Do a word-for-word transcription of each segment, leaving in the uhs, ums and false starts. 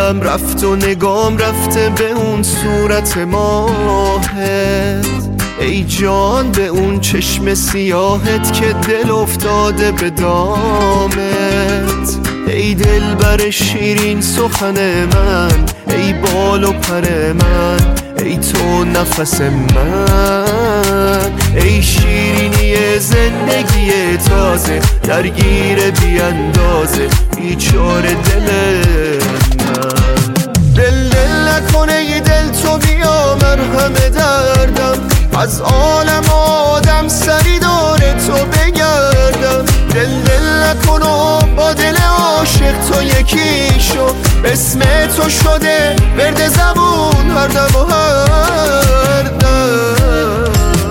دلم رفت و نگام رفته به اون صورت ماهت. ای جان به اون چشم سیاهت که دل افتاده به دامت. ای دل بر شیرین سخن من، ای بال و پر من، ای تو نفس من. ای شیرینی زندگی تازه، درگیر بی اندازه بیچاره دل من. دل دل نکنه ای دل تو بیا مرهم دردم، از عالم آدم سری داره تو بگردم. دل دل نکن و با دل عاشق تو یکی شو، اسم تو شده ورد زبون هر دم و هر دم.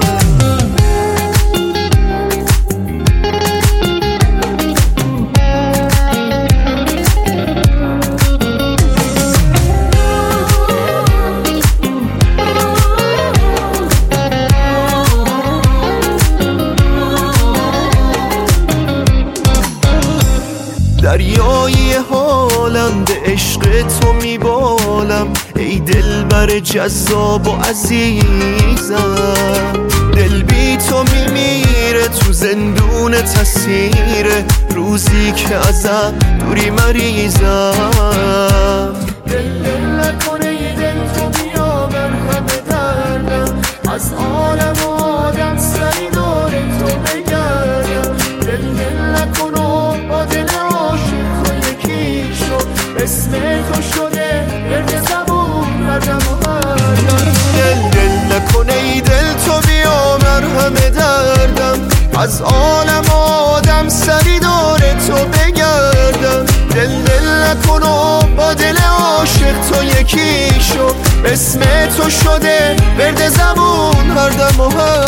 دریایی حالم به عشق تو میبالم، ای دلبر جذاب و عزیزم. دل بی تو میمیره تو زندون تسیره، روزی که ازم دوری مریضم. دل دل نکنه ای دل تو بیا مرهم دردم، از عالم آدم سری داره تو بگردم. دل دل نکن و با دل اسم تو شده ورد زبون هر دم و هر دم. دل دل نکنه ای دل تو بیا مرهم دردم، از عالم آدم سری داره تو بگردم. دل دل نکن و با دل عاشق تو یکی شو، اسم تو شده ورد زبون هر دم و هر